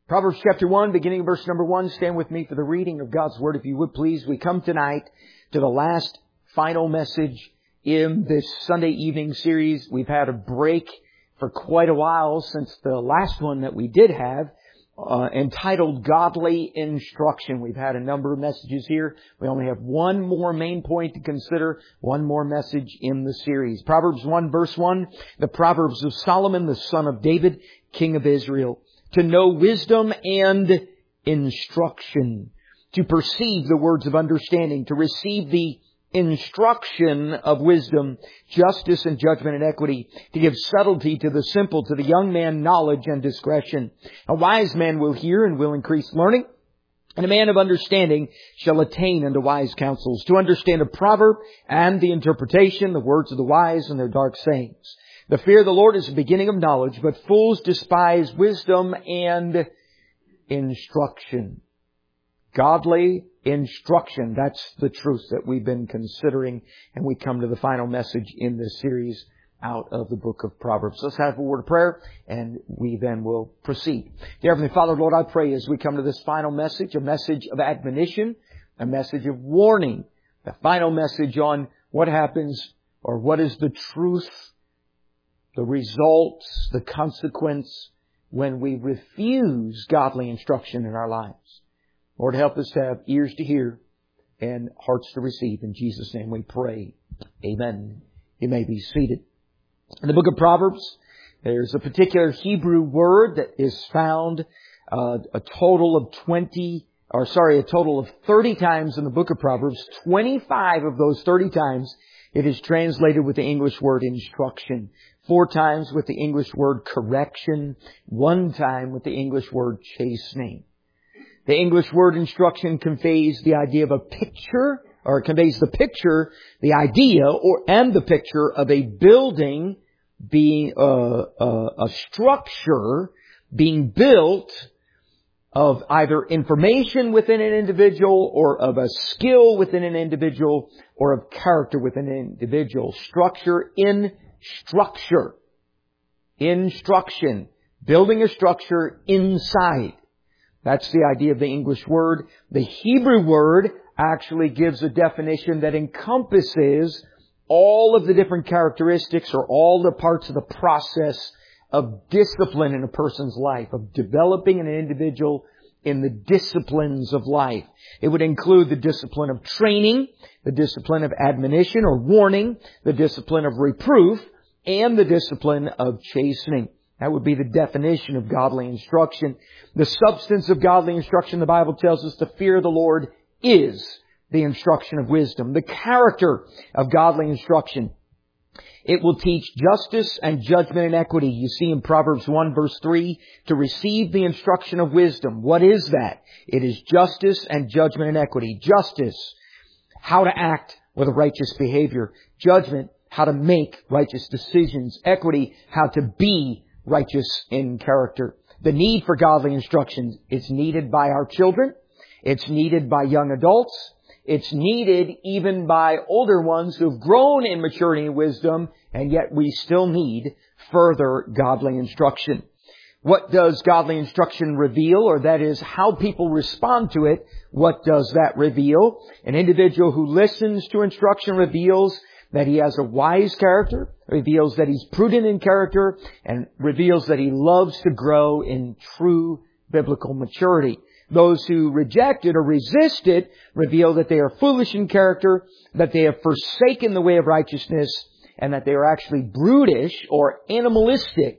Proverbs chapter 1, beginning of verse number 1. Stand with me for the reading of God's Word, if you would please. We come tonight to the last final message in this Sunday evening series. We've had a break for quite a while since the last one that we did have, entitled Godly Instruction. We've had a number of messages here. We only have one more main point to consider, one more message in the series. Proverbs 1 verse 1, the Proverbs of Solomon, the son of David, king of Israel. To know wisdom and instruction, to perceive the words of understanding, to receive the instruction of wisdom, justice and judgment and equity, to give subtlety to the simple, to the young man knowledge and discretion. A wise man will hear and will increase learning, and a man of understanding shall attain unto wise counsels. To understand a proverb and the interpretation, the words of the wise and their dark sayings. The fear of the Lord is the beginning of knowledge, but fools despise wisdom and instruction. Godly instruction. That's the truth that we've been considering. And we come to the final message in this series out of the book of Proverbs. Let's have a word of prayer and we then will proceed. Dear Heavenly Father, Lord, I pray as we come to this final message, a message of admonition, a message of warning, the final message on what happens or what is the truth, the results, the consequence when we refuse godly instruction in our lives. Lord, help us to have ears to hear and hearts to receive. In Jesus' name we pray. Amen. You may be seated. In the book of Proverbs, there's a particular Hebrew word that is found a total of 30 times in the book of Proverbs. 25 of those 30 times it is translated with the English word instruction. 4 times with the English word correction. 1 time with the English word chastening. The English word instruction conveys the idea of a picture, or conveys the picture, the idea, and the picture of a building being, a structure being built of either information within an individual, or of a skill within an individual, or of character within an individual. Structure in structure. Instruction. Building a structure inside. That's the idea of the English word. The Hebrew word actually gives a definition that encompasses all of the different characteristics or all the parts of the process of discipline in a person's life, of developing an individual in the disciplines of life. It would include the discipline of training, the discipline of admonition or warning, the discipline of reproof, and the discipline of chastening. That would be the definition of godly instruction. The substance of godly instruction, the Bible tells us, the fear of the Lord is the instruction of wisdom. The character of godly instruction. It will teach justice and judgment and equity. You see in Proverbs 1 verse 3, to receive the instruction of wisdom. What is that? It is justice and judgment and equity. Justice, how to act with righteous behavior. Judgment, how to make righteous decisions. Equity, how to be righteous in character. The need for godly instruction is needed by our children. It's needed by young adults. It's needed even by older ones who've grown in maturity and wisdom, and yet we still need further godly instruction. What does godly instruction reveal? Or that is, how people respond to it. What does that reveal? An individual who listens to instruction reveals that he has a wise character, reveals that he's prudent in character, and reveals that he loves to grow in true biblical maturity. Those who reject it or resist it reveal that they are foolish in character, that they have forsaken the way of righteousness, and that they are actually brutish or animalistic,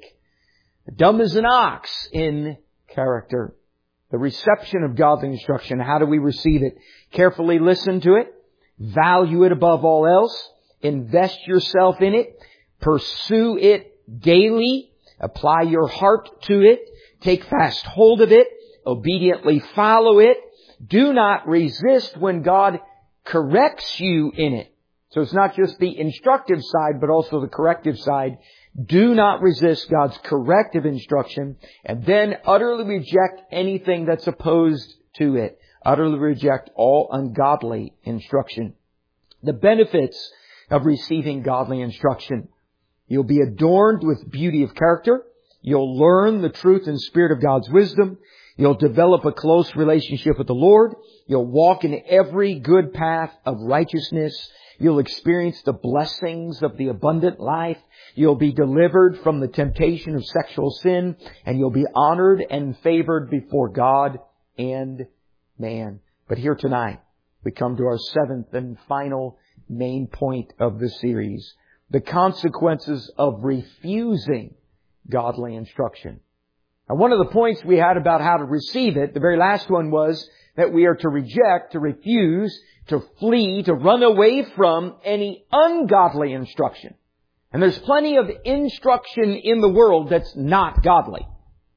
dumb as an ox in character. The reception of godly instruction, how do we receive it? Carefully listen to it, value it above all else, invest yourself in it, pursue it daily, apply your heart to it, take fast hold of it, obediently follow it. Do not resist when God corrects you in it. So it's not just the instructive side, but also the corrective side. Do not resist God's corrective instruction and then utterly reject anything that's opposed to it. Utterly reject all ungodly instruction. The benefits of receiving godly instruction. You'll be adorned with beauty of character. You'll learn the truth and spirit of God's wisdom. You'll develop a close relationship with the Lord. You'll walk in every good path of righteousness. You'll experience the blessings of the abundant life. You'll be delivered from the temptation of sexual sin. And you'll be honored and favored before God and man. But here tonight, we come to our seventh and final main point of the series. The consequences of refusing godly instruction. Now, one of the points we had about how to receive it, the very last one was that we are to reject, to refuse, to flee, to run away from any ungodly instruction. And there's plenty of instruction in the world that's not godly.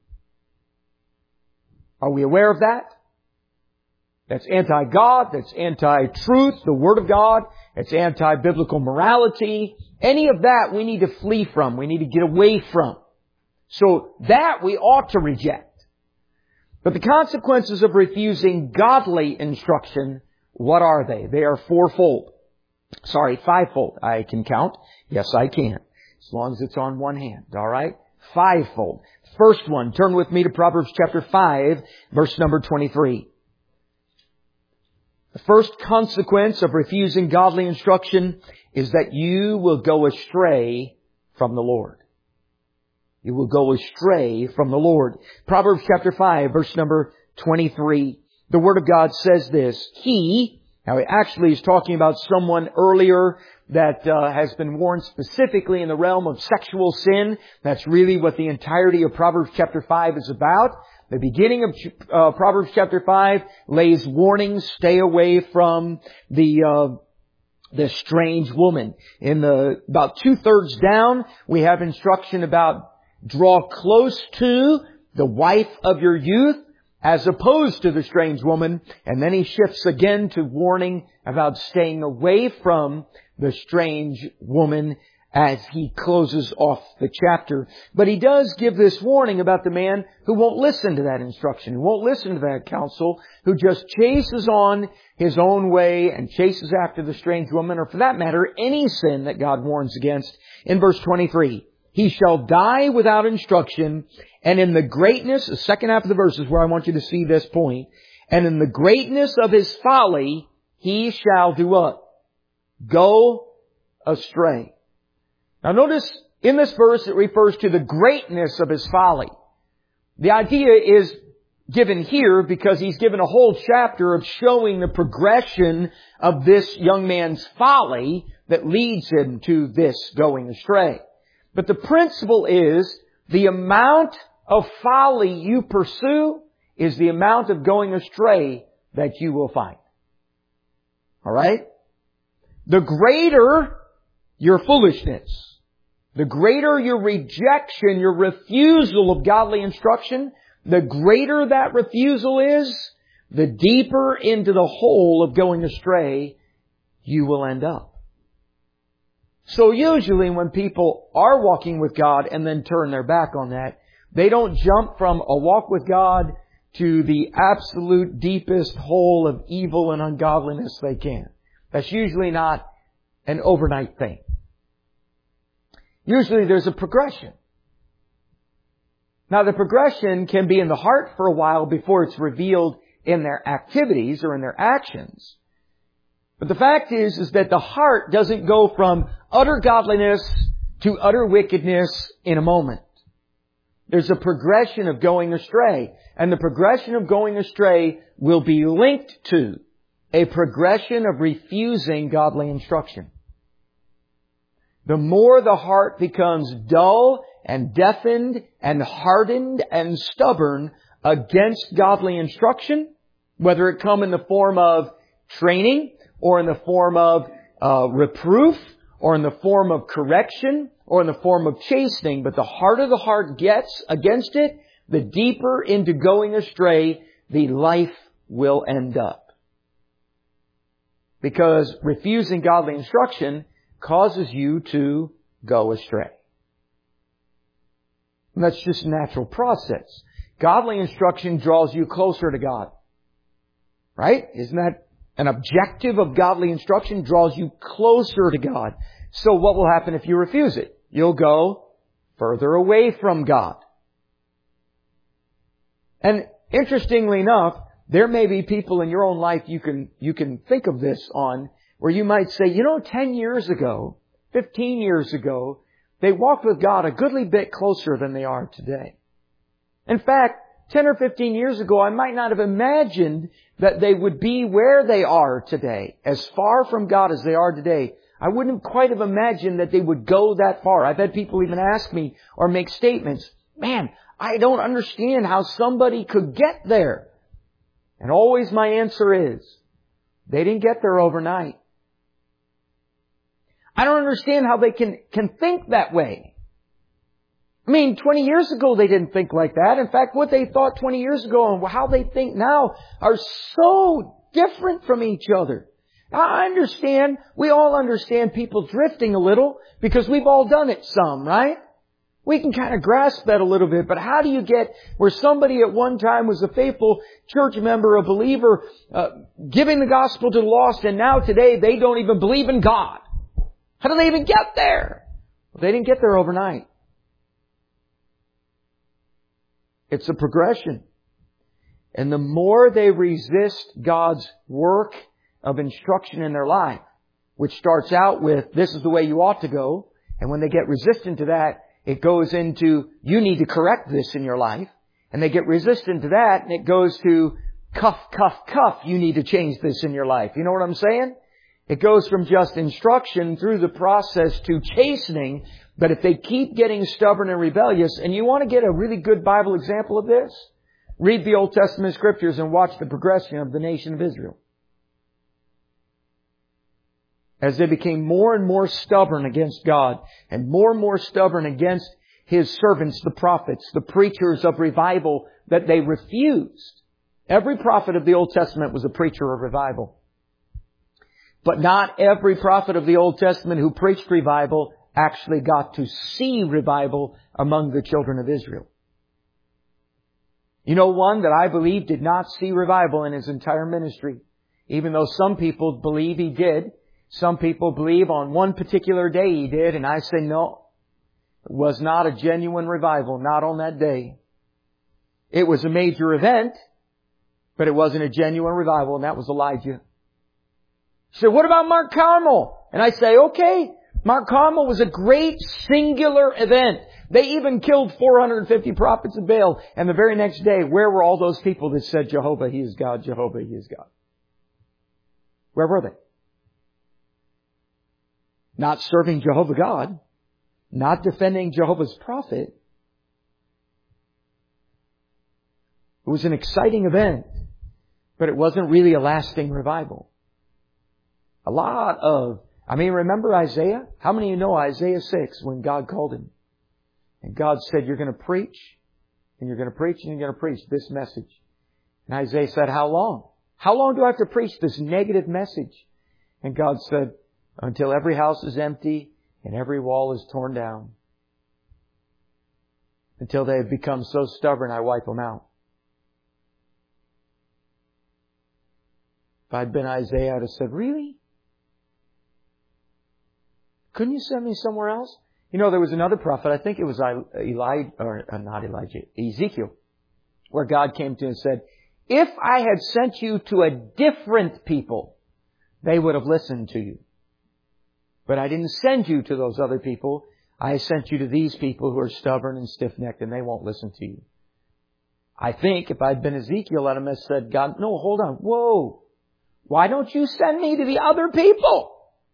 Are we aware of that? That's anti-God, that's anti-truth, the Word of God, it's anti-biblical morality. Any of that we need to flee from, we need to get away from. So that we ought to reject. But the consequences of refusing godly instruction, what are they? They are fivefold. I can count. Yes, I can. As long as it's on one hand. All right? Fivefold. First one, turn with me to Proverbs chapter 5, verse number 23. The first consequence of refusing godly instruction is that you will go astray from the Lord. You will go astray from the Lord. Proverbs chapter 5, verse number 23. The Word of God says this. Now he actually is talking about someone earlier that has been warned specifically in the realm of sexual sin. That's really what the entirety of Proverbs chapter 5 is about. The beginning of Proverbs chapter 5 lays warnings, stay away from the strange woman. In about 2/3 down, we have instruction about draw close to the wife of your youth as opposed to the strange woman. And then he shifts again to warning about staying away from the strange woman as he closes off the chapter. But he does give this warning about the man who won't listen to that instruction, who won't listen to that counsel, who just chases on his own way and chases after the strange woman, or for that matter, any sin that God warns against. In verse 23, he shall die without instruction, and in the greatness, the second half of the verse is where I want you to see this point, and in the greatness of his folly, he shall do what? Go astray. Now notice, in this verse, it refers to the greatness of his folly. The idea is given here because he's given a whole chapter of showing the progression of this young man's folly that leads him to this going astray. But the principle is the amount of folly you pursue is the amount of going astray that you will find. All right? The greater your foolishness, the greater your rejection, your refusal of godly instruction, the greater that refusal is, the deeper into the hole of going astray you will end up. So usually when people are walking with God and then turn their back on that, they don't jump from a walk with God to the absolute deepest hole of evil and ungodliness they can. That's usually not an overnight thing. Usually there's a progression. Now the progression can be in the heart for a while before it's revealed in their activities or in their actions. But the fact is that the heart doesn't go from utter godliness to utter wickedness in a moment. There's a progression of going astray. And the progression of going astray will be linked to a progression of refusing godly instruction. The more the heart becomes dull and deafened and hardened and stubborn against godly instruction, whether it come in the form of training, or in the form of reproof, or in the form of correction, or in the form of chastening. But the harder the heart gets against it, the deeper into going astray the life will end up. Because refusing godly instruction causes you to go astray. And that's just a natural process. Godly instruction draws you closer to God. Right? Isn't that an objective of godly instruction? Draws you closer to God. So what will happen if you refuse it? You'll go further away from God. And Interestingly enough, there may be people in your own life you can think of this on, where you might say, 10 years ago, 15 years ago, they walked with God a goodly bit closer than they are today. In fact, 10 or 15 years ago, I might not have imagined that they would be where they are today, as far from God as they are today. I wouldn't quite have imagined that they would go that far. I've had people even ask me or make statements, man, I don't understand how somebody could get there. And always my answer is, they didn't get there overnight. I don't understand how they can think that way. 20 years ago they didn't think like that. In fact, what they thought 20 years ago and how they think now are so different from each other. I understand, we all understand people drifting a little because we've all done it some, right? We can kind of grasp that a little bit, but how do you get where somebody at one time was a faithful church member, a believer, giving the gospel to the lost, and now today they don't even believe in God? How do they even get there? Well, they didn't get there overnight. It's a progression. And the more they resist God's work of instruction in their life, which starts out with, this is the way you ought to go, and when they get resistant to that, it goes into, you need to correct this in your life. And they get resistant to that, and it goes to, cuff, you need to change this in your life. You know what I'm saying? It goes from just instruction through the process to chastening. But if they keep getting stubborn and rebellious, and you want to get a really good Bible example of this, read the Old Testament Scriptures and watch the progression of the nation of Israel. As they became more and more stubborn against God and more stubborn against His servants, the prophets, the preachers of revival that they refused. Every prophet of the Old Testament was a preacher of revival. But not every prophet of the Old Testament who preached revival actually got to see revival among the children of Israel. You know one that I believe did not see revival in his entire ministry, even though some people believe he did. Some people believe on one particular day he did, and I say no. It was not a genuine revival, not on that day. It was a major event, but it wasn't a genuine revival, and that was Elijah. He said, what about Mount Carmel? And I say, okay, Mount Carmel was a great singular event. They even killed 450 prophets of Baal. And the very next day, where were all those people that said, Jehovah, He is God, Jehovah, He is God? Where were they? Not serving Jehovah God. Not defending Jehovah's prophet. It was an exciting event, but it wasn't really a lasting revival. Remember Isaiah? How many of you know Isaiah 6 when God called him? And God said, you're going to preach, and you're going to preach, and you're going to preach this message. And Isaiah said, how long? How long do I have to preach this negative message? And God said, until every house is empty and every wall is torn down. Until they have become so stubborn, I wipe them out. If I'd been Isaiah, I'd have said, really? Couldn't you send me somewhere else? There was another prophet, I think it was Ezekiel, where God came to him and said, if I had sent you to a different people, they would have listened to you. But I didn't send you to those other people. I sent you to these people who are stubborn and stiff-necked, and they won't listen to you. I think if I'd been Ezekiel, I'd have said, God, no, hold on. Whoa. Why don't you send me to the other people?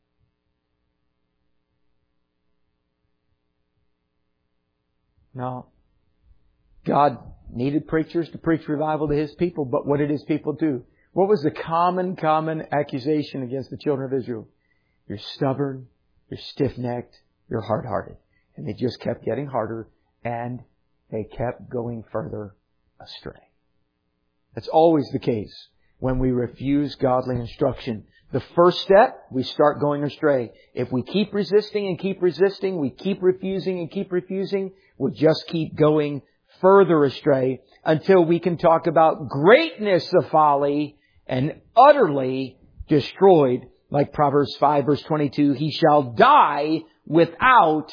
No. God needed preachers to preach revival to His people, but what did His people do? What was the common accusation against the children of Israel? You're stubborn, you're stiff-necked, you're hard-hearted. And they just kept getting harder, and they kept going further astray. That's always the case when we refuse godly instruction. The first step, we start going astray. If we keep resisting and keep resisting, we keep refusing and keep refusing, we'll just keep going further astray until we can talk about greatness of folly and utterly destroyed. Like Proverbs 5 verse 22, he shall die without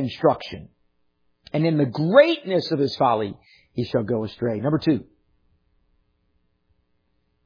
instruction. And in the greatness of his folly, he shall go astray. Number 2,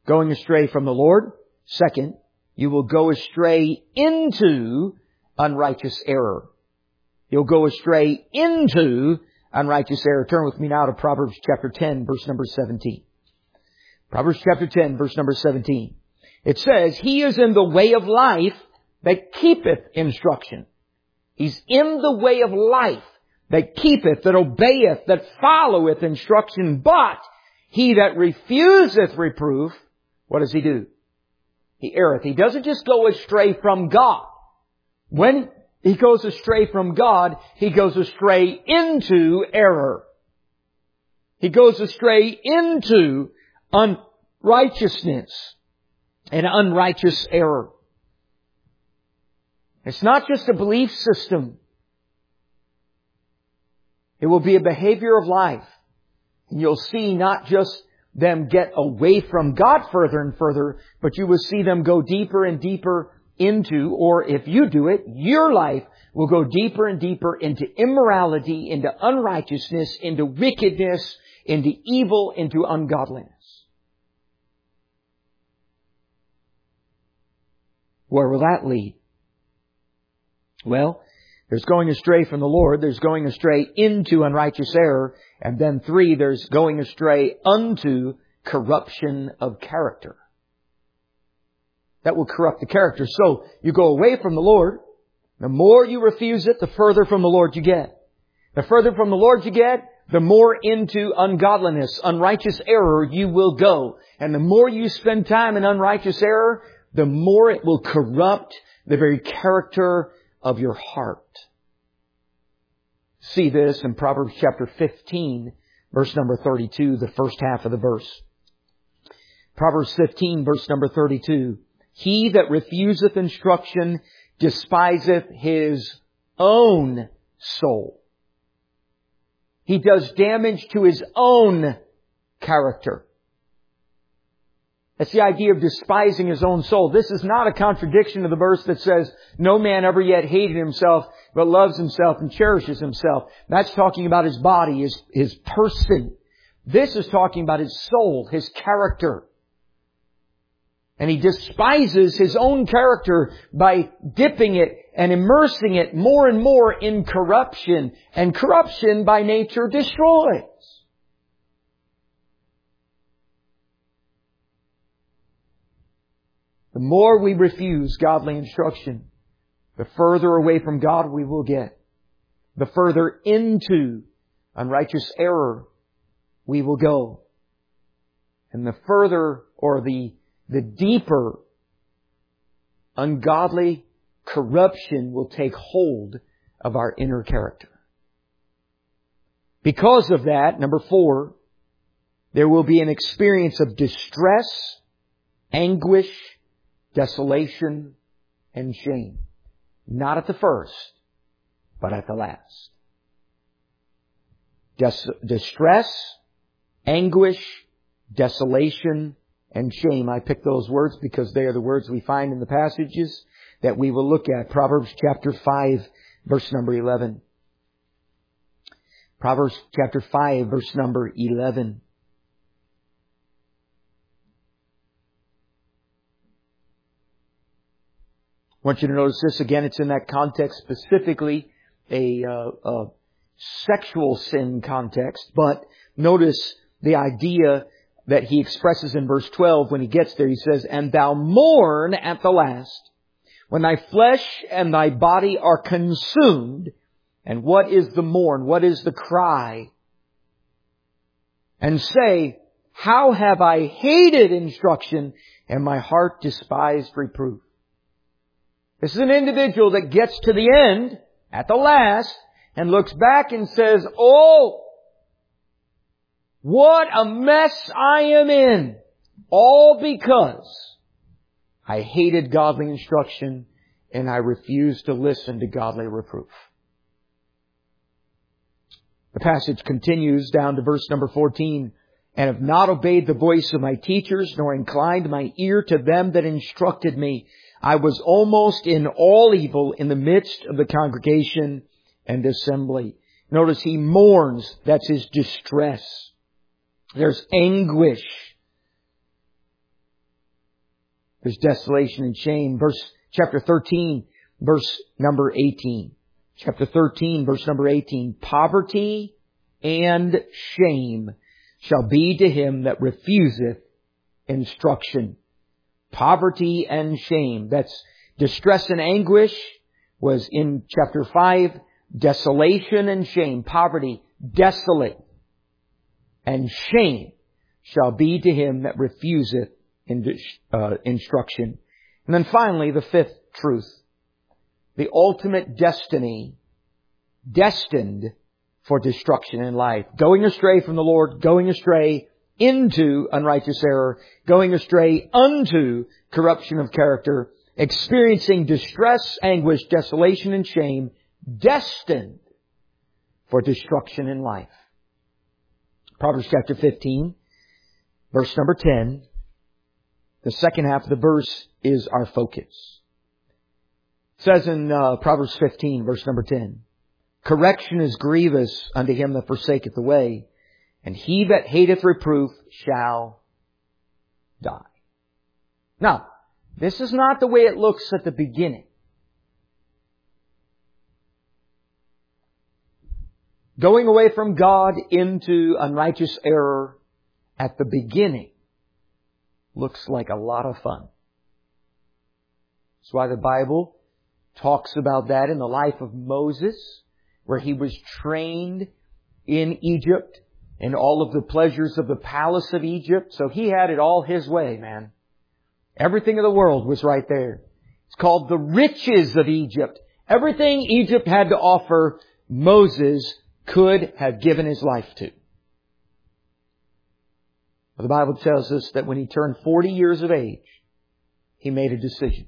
going astray from the Lord. Second, you will go astray into unrighteous error. You'll go astray into unrighteous error. Turn with me now to Proverbs chapter 10, verse number 17. Proverbs chapter 10, verse number 17. It says, He is in the way of life that keepeth instruction. He's in the way of life that keepeth, that obeyeth, that followeth instruction. But he that refuseth reproof, what does he do? He erreth. He doesn't just go astray from God. When he goes astray from God, he goes astray into error. He goes astray into unrighteousness and unrighteous error. It's not just a belief system. It will be a behavior of life. And you'll see not just them get away from God further and further, but you will see them go deeper and deeper into, or if you do it, your life will go deeper and deeper into immorality, into unrighteousness, into wickedness, into evil, into ungodliness. Where will that lead? Well, there's going astray from the Lord, there's going astray into unrighteous error, and then 3, there's going astray unto corruption of character. That will corrupt the character. So, you go away from the Lord, the more you refuse it, the further from the Lord you get. The further from the Lord you get, the more into ungodliness, unrighteous error you will go. And the more you spend time in unrighteous error, the more it will corrupt the very character of your heart. See this in Proverbs chapter 15, verse number 32, the first half of the verse. Proverbs 15, verse number 32. He that refuseth instruction despiseth his own soul. He does damage to his own character. That's the idea of despising his own soul. This is not a contradiction to the verse that says, no man ever yet hated himself, but loves himself and cherishes himself. That's talking about his body, his person. This is talking about his soul, his character. And he despises his own character by dipping it and immersing it more and more in corruption. And corruption by nature destroys. The more we refuse godly instruction, the further away from God we will get. The further into unrighteous error we will go. And the further or the deeper ungodly corruption will take hold of our inner character. Because of that, number 4, there will be an experience of distress, anguish, desolation, and shame. Not at the first, but at the last. Distress, anguish, desolation, and shame. I picked those words because they are the words we find in the passages that we will look at. Proverbs chapter 5, verse number 11. Proverbs chapter 5, verse number 11. I want you to notice this again. It's in that context, specifically a sexual sin context. But notice the idea that he expresses in verse 12 when he gets there. He says, and thou mourn at the last, when thy flesh and thy body are consumed. And what is the mourn? What is the cry? And say, how have I hated instruction, and my heart despised reproof. This is an individual that gets to the end, at the last, and looks back and says, oh, what a mess I am in. All because I hated godly instruction and I refused to listen to godly reproof. The passage continues down to verse number 14. And have not obeyed the voice of my teachers, nor inclined my ear to them that instructed me. I was almost in all evil in the midst of the congregation and assembly. Notice he mourns. That's his distress. There's anguish. There's desolation and shame. Chapter 13, verse number 18. Chapter 13, verse number 18. Poverty and shame shall be to him that refuseth instruction. Poverty and shame. That's distress and anguish was in chapter 5. Desolation and shame. Poverty, desolate, and shame shall be to him that refuseth instruction. And then finally, the fifth truth. The ultimate destiny, destined for destruction in life. Going astray from the Lord, going astray into unrighteous error, going astray unto corruption of character, experiencing distress, anguish, desolation, and shame, destined for destruction in life. Proverbs chapter 15, verse number 10. The second half of the verse is our focus. It says in Proverbs 15, verse number 10, correction is grievous unto him that forsaketh the way, and he that hateth reproof shall die. Now, this is not the way it looks at the beginning. Going away from God into unrighteous error at the beginning looks like a lot of fun. That's why the Bible talks about that in the life of Moses, where he was trained in Egypt and all of the pleasures of the palace of Egypt. So he had it all his way, man. Everything of the world was right there. It's called the riches of Egypt. Everything Egypt had to offer, Moses could have given his life to. The Bible tells us that when he turned 40 years of age, he made a decision.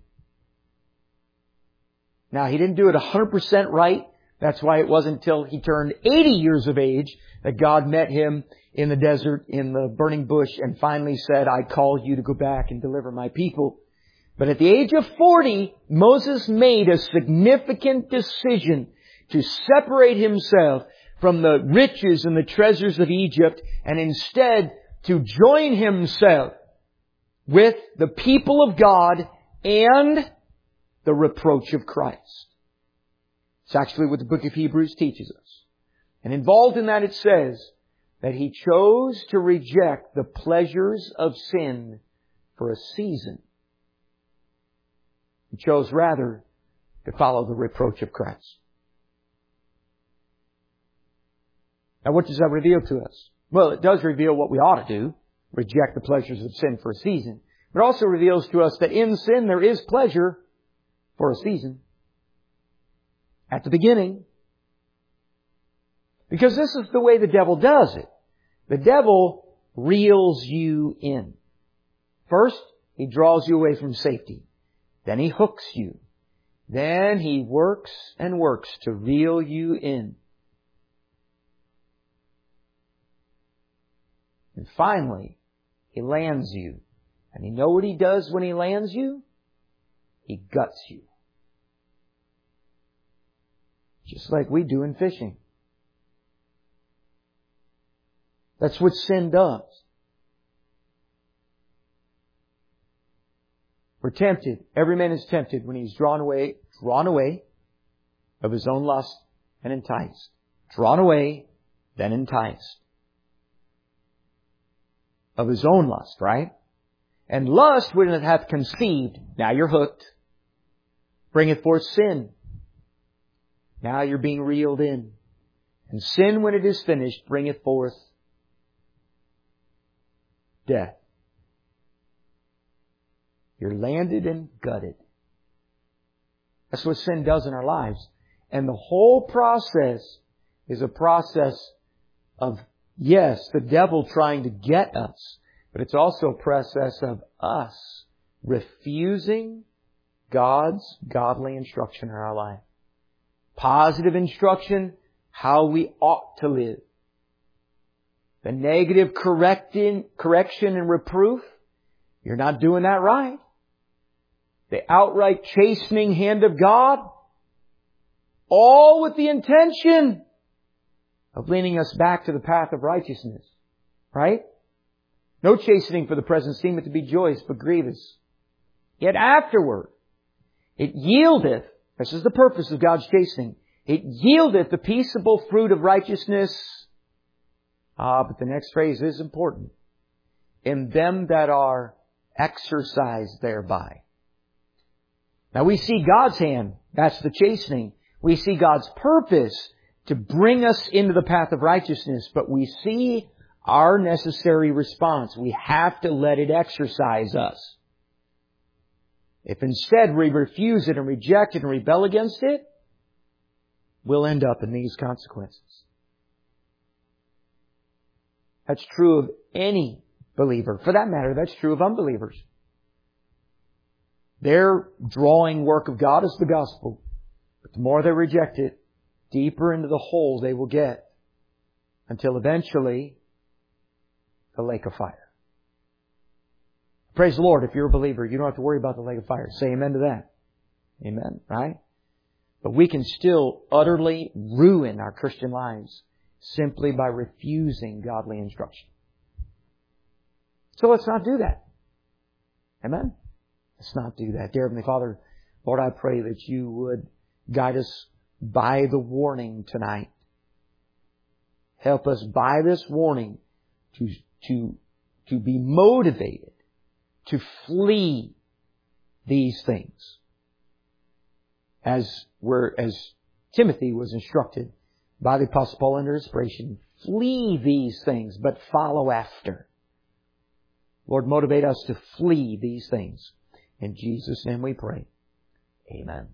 Now, he didn't do it 100% right. That's why it wasn't until he turned 80 years of age that God met him in the desert, in the burning bush, and finally said, I call you to go back and deliver my people. But at the age of 40, Moses made a significant decision to separate himself from the riches and the treasures of Egypt, and instead to join himself with the people of God and the reproach of Christ. It's actually what the book of Hebrews teaches us. And involved in that it says that he chose to reject the pleasures of sin for a season. He chose rather to follow the reproach of Christ. Now, what does that reveal to us? Well, it does reveal what we ought to do, reject the pleasures of sin for a season. But it also reveals to us that in sin there is pleasure for a season. At the beginning. Because this is the way the devil does it. The devil reels you in. First, he draws you away from safety. Then he hooks you. Then he works and works to reel you in. And finally, he lands you. And you know what he does when he lands you? He guts you. Just like we do in fishing. That's what sin does. We're tempted. Every man is tempted when he's drawn away of his own lust and enticed. Drawn away, then enticed. Of his own lust, right? And lust, when it hath conceived, now you're hooked, bringeth forth sin. Now you're being reeled in. And sin, when it is finished, bringeth forth death. You're landed and gutted. That's what sin does in our lives. And the whole process is a process of, yes, the devil trying to get us, but it's also a process of us refusing God's godly instruction in our life. Positive instruction, how we ought to live. The negative correction and reproof, you're not doing that right. The outright chastening hand of God, all with the intention of leading us back to the path of righteousness. Right? No chastening for the present seemeth to be joyous, but grievous. Yet afterward, it yieldeth, this is the purpose of God's chastening, it yieldeth the peaceable fruit of righteousness. But the next phrase is important. In them that are exercised thereby. Now we see God's hand. That's the chastening. We see God's purpose to bring us into the path of righteousness. But we see our necessary response. We have to let it exercise us. If instead we refuse it and reject it and rebel against it, we'll end up in these consequences. That's true of any believer. For that matter, that's true of unbelievers. Their drawing work of God is the gospel. But the more they reject it, deeper into the hole they will get. Until eventually, the lake of fire. Praise the Lord, if you're a believer, you don't have to worry about the lake of fire. Say amen to that. Amen, right? But we can still utterly ruin our Christian lives simply by refusing godly instruction. So let's not do that. Amen? Let's not do that. Dear Heavenly Father, Lord, I pray that You would guide us by the warning tonight. Help us by this warning to be motivated to flee these things. As Timothy was instructed by the Apostle Paul under inspiration, flee these things, but follow after. Lord, motivate us to flee these things. In Jesus' name we pray. Amen.